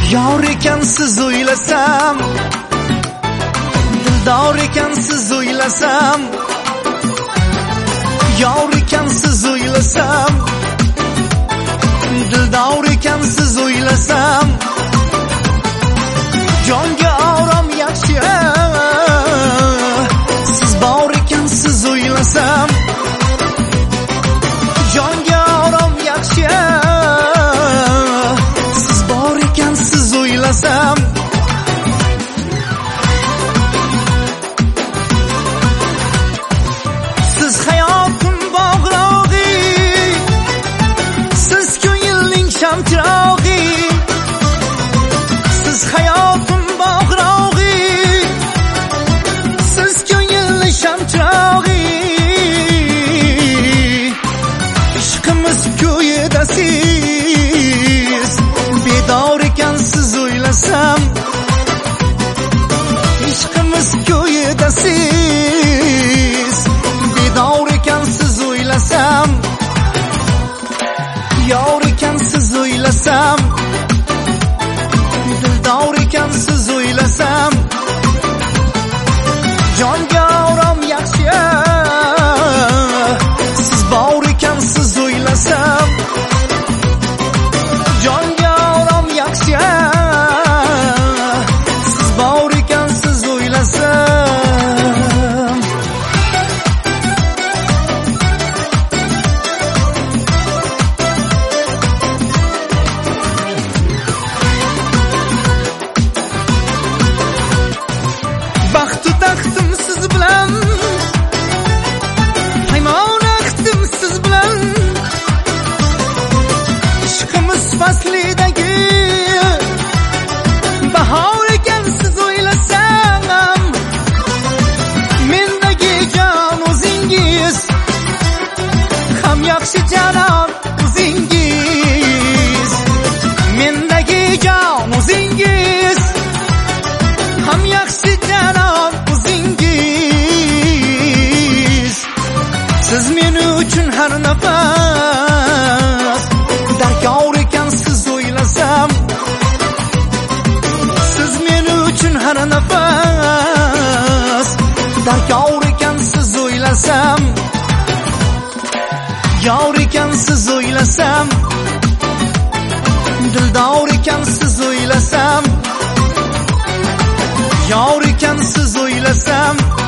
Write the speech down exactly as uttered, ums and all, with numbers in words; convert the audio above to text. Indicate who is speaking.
Speaker 1: Yor ekansiz o'ylasam, dildor ekansiz o'ylasam, yor ekansiz o'ylasam, dildor ekansiz o'ylasam, jonga orom yaxshi, siz bor ekansiz o'ylasam, jonga orom yaxshi, siz bor ekansiz o'ylasam, siz hayotim bog'rog'i, siz ko'ngilning shamchirog'i, siz hayotim bog'rog'i, siz ko'ngilning shamchirog'i, ishqimiz ko'yidasiz, bedor ekansiz o'ylasam, ishqimiz ko'yidasiz, bedor ekansiz o'ylasam, yor ekansiz o'ylasam, dildor ekansiz o'ylasam, jonga orom yaxshi, siz bor ekansiz o'ylasam, jonga orom yaxshi, siz bor ekansiz o'ylasam. Baxtu taxtim siz bilan, paymon aqdim siz bilan, ishqimiz faslidagi bahor ekansiz o'ylasam, mendagi jon o'zingiz, ham yaxshi janob o'zingiz, mendagi jon o'zingiz, ham yaxshi janob o'zingiz, siz men uchun har nafas darkor ekansiz o'ylasam, siz men uchun har nafas darkor ekansiz o'ylasam, yor ekansiz o'ylasam, dildor ekansiz o'ylasam, yor ekansiz o'ylasam,